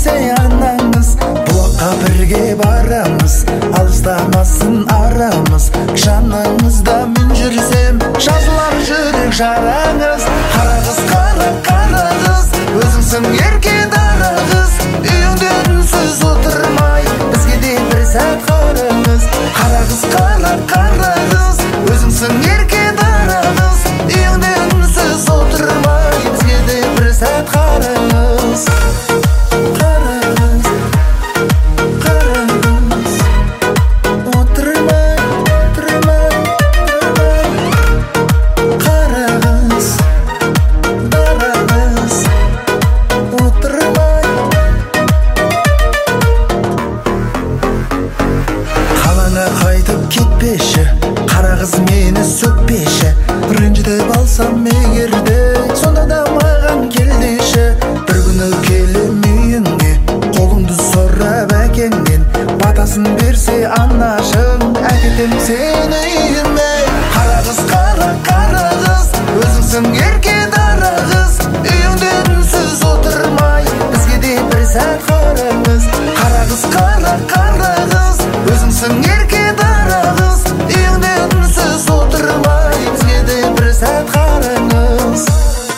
берсе анаңыз, бұлаққа бірге барамыз, алыстамасын арамыз. Жаныңызда мен жүрсем, жазылар жүрек жараңыз. Қара қыз, қара қыз, өзіңсің ерке дара қыз. Үйіңде үнсіз отырмай, бізге де бір сәт қараңыз. Қара қыз, қара қыз, өзіңсің ерке дара қыз. Үйіңде үнсіз отырмай, бізге де бір сәт қараңыз. Кетпеші, қара қыз мені сөкпеші. Ренжітіп алсам егерде, сонда да маған кел деші. Бір күні келем үйіңе, қолыңды сорап әкеңнен. Батасын берсе анашың, әкетем сені үйіме. Қара қыз, қара қыз, өзіңсің ерке дара қыз. Үйіңде үнсіз отырмай, бізге де бір сәт қараңыз. Қара қыз, қара қыз, өзіңсің ерке дара қыз. Үйіңде үнсіз отырмай, бізге де бір сәт қараңыз.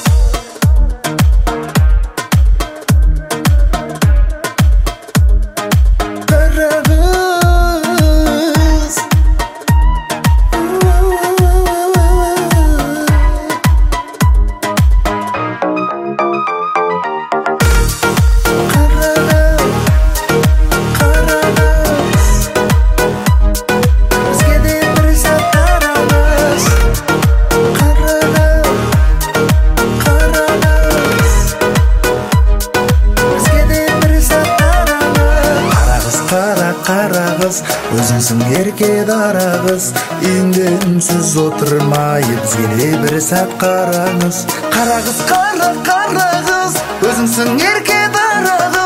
Қара қыз, өзіңсің ерке дара қыз. Үйіңде үнсіз отырмай, бізге де бір сәт қараңыз. Қара қыз, қара қыз, өзіңсің ерке дара қыз.